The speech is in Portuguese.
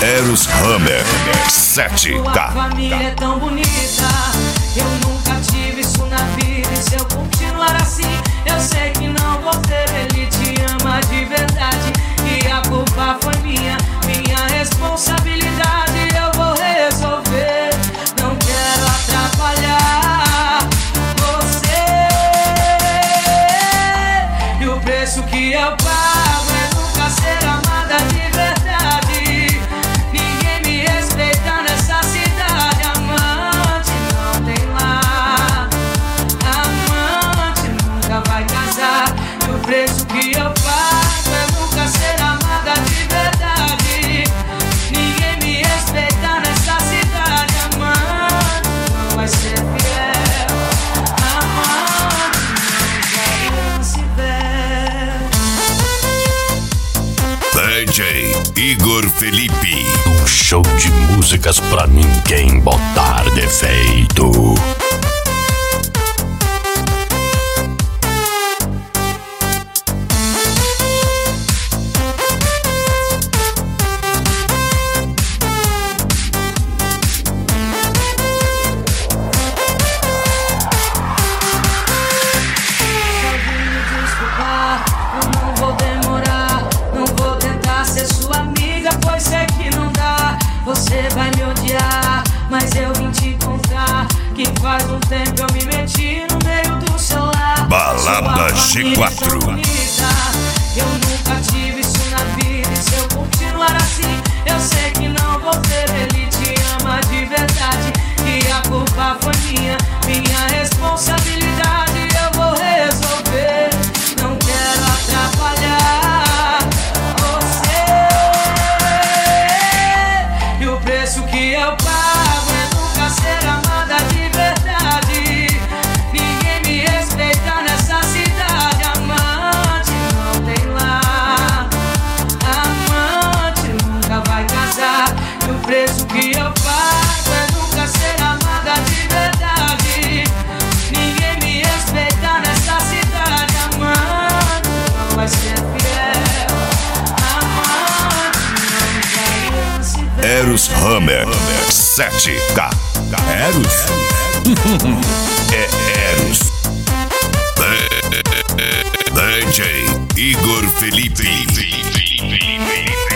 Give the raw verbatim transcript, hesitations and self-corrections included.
Eros Hammer sete Sua K. família é tão bonita, eu nunca tive isso na vida. E se eu continuar assim, eu sei que não vou ter. Ele te ama de verdade e a culpa foi minha, minha responsabilidade. Eu vou resolver, não quero atrapalhar você. E o preço que eu pago é nunca ser amada de verdade. Ninguém me respeita nessa cidade. Amante não tem lá, amante nunca vai casar. E o preço que eu pago é nunca ser amada de verdade. Ninguém me respeita nessa cidade. Amante não vai ser fiel, amante nunca se ver. D J Igor Felipe. Um show de músicas pra ninguém botar defeito. Pode me desculpar, eu não vou demorar. Não vou tentar ser sua amiga, pois sei que não dá. Você vai me odiar, mas eu vim te contar que faz um tempo eu me meti no meio do seu lar. Balada Sua G família é quatro. tão bonita, eu nunca tive isso na vida. E se eu continuar assim, eu sei que não vou ter. Ele te ama de verdade e a culpa foi minha, minha responsabilidade. Eu vou resolver, não quero atrapalhar você. E o preço que eu pago é nunca ser amada de verdade. Ninguém me respeita nessa cidade. Amante não tem lá, amante nunca vai casar. E o preço que eu pago é nunca ser amada de verdade. Ninguém me respeita nessa cidade. Amante não vai ser fiel, amante não vai se ver. Eros Hammer sete K. Eros? É Eros. D J Igor Felipe.